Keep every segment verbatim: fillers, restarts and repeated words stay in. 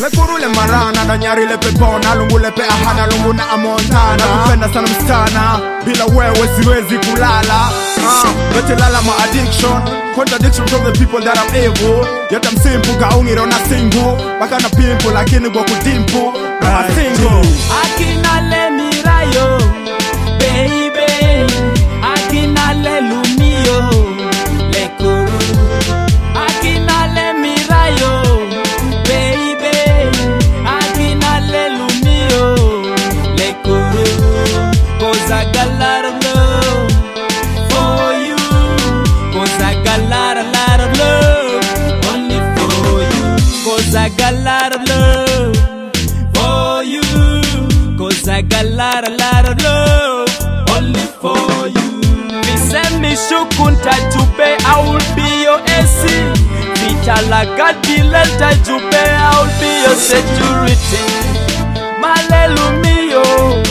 Lekuru le marana na nyari le pepona, lungu le pe ahana, lungu na amontana. Nakupenda sana msichana, bila wewe siwezi kulala. uh, Betelala ma addiction, contradiction from the people that I'm evil. Yet I'm simple, kaungiro na single. Baka na pimple, lakini kwa kudimple na single. Akina le mirayo, baby. Akina le lumio, lekuru. Akina le mirayo, baby. Akina le lumio, lekuru. Cause I got a lot of love for you. Cause I got a lot, a lot of love only for you. Cause I got a lot of love for you. Cause I got a lot, a lot of love only for you. Visemi shukunta jupe, I will be your A C. Vitala gadilenta jupe, I will be your security. Malelumio,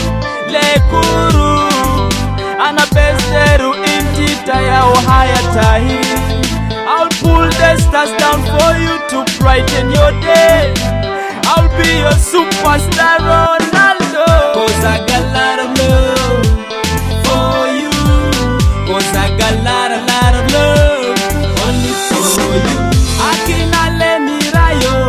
lekuru. Anabesteru intita ya ohaya tahi. I'll pull the stars down for you to brighten your day. I'll be your superstar Ronaldo. Cause I got a lot of love for you. Cause I got a lot, a lot of love only for you. Akina le mirayo,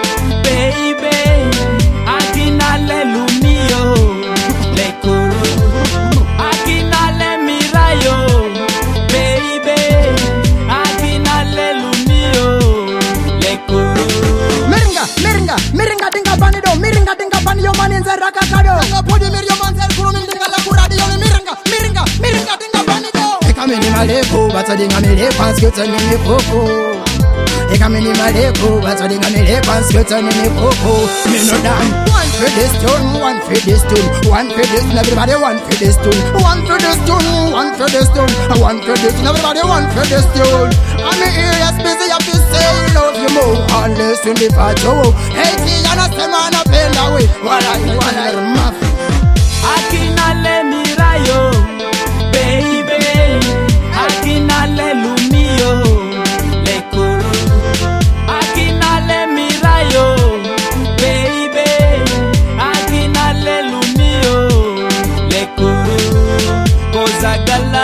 baby. Akina le lumio, lekuru. Akina le mirayo, baby. Akina le lumio, lekuru. Miringa, miringa, miringa dinga banido, miringa dinga baniyo maninze rakakado. Dinga podi miriyo manzer kuru miringa la kuradio ni miringa, miringa, miringa dinga banido. Eka mini maleko, bata dinga mele pasketa ni koko. Eka mini maleko, bata dinga mele pasketa ni koko. Mino dan, one for this tune, one for this tune, one for this, everybody one for this tune, one for this tune, one for this tune, one for this, everybody one for this tune. I'm here as busy as you say, love you more, and listen the patrol. Hey, see, and I say man up in the way, while I, while I muff. Akina le mirayo, baby. Akina le lumio, lekuru. Akina le mirayo, baby. Akina le lumio, lekuru. Cause I got